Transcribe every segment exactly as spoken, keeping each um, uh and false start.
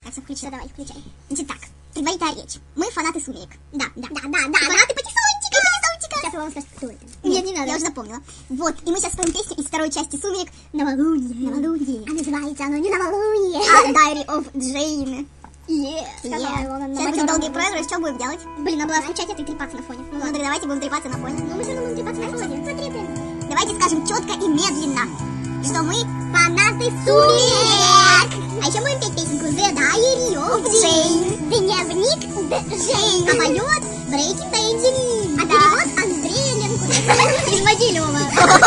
Так, все, включи. Давай, включай. Значит так, предварительная речь. Мы фанаты сумерек. Да, да, да, да, да. Фанаты патиссончика, патиссончика. Сейчас я вам скажу, кто это. Нет, не надо. Я уже запомнила. Вот, и мы сейчас споем песню из второй части сумерек «Новолуние». Новолуние. А называется оно не «Новолуние», а «Diary of Jane». Yeah. Yeah. Сейчас будет долгий проигрыш, что будем делать? Блин, надо было включать это и трепаться на фоне. Ну, ну давайте будем трепаться на фоне. Ну мы все равно будем трепаться на фоне. Смотри, блин. Давайте скажем четко и медленно, что мы фанаты сумерек. А еще будем петь песенку The Diary of Jane. Дневник Джейн. А поет Breaking Benjamin. А перевод Андрея Ленкуна из Могилева.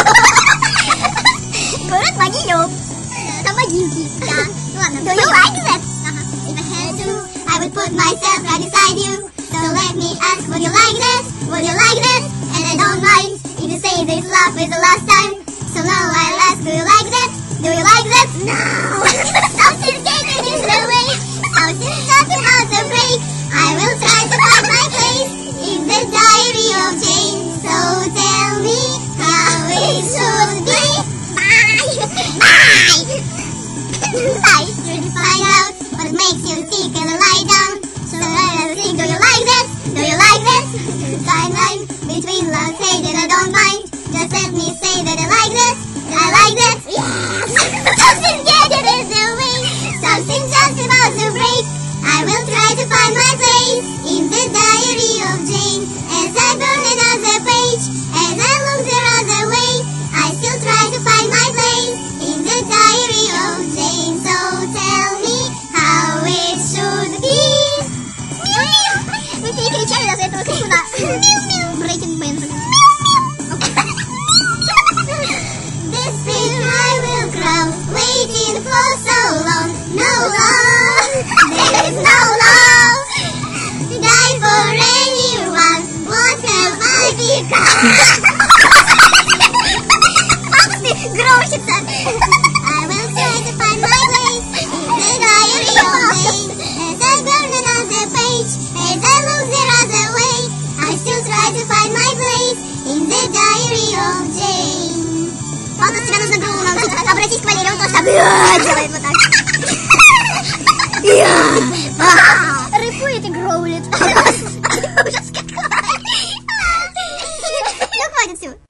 Город Могилев. Там могилки. Да. Ладно. Do you like that? If I had to, I would put myself right beside you. So let me ask, would you like that? Would you like that? And I don't mind if you say this love is the last time. So now I'll ask, do you like that? Do you like that? No! Something's getting in the way. Something's just about to break. I will try to find my place in the diary of Jane. So tell me how it should be. Bye! Bye! Bye! You'll find out what makes you tick and lie down. So I'll think, do you like that? Do you like that? Timeline between love, say that I don't mind. Just let me say that I like that. I like that. Yes! Something's getting in the way. Something's just about to break. I will try to find my place in the diary of Jane. As I burn another page, as I look the other way, I still try to find my place in the diary of Jane. So tell me how it should be. Мы перекричали даже этого куна. Breaking Benjamin. This spring I will grow, waiting for so long. No love, there is no love. Die for anyone, what have I become? Громчица. I will try to find my place in the diary of Jane. As I burn another page, as I look the other way, I still try to find my place in the diary of Jane. Ладно, тебя нужно другу научить. Обратись к Валерию, он тоже так делает вот так.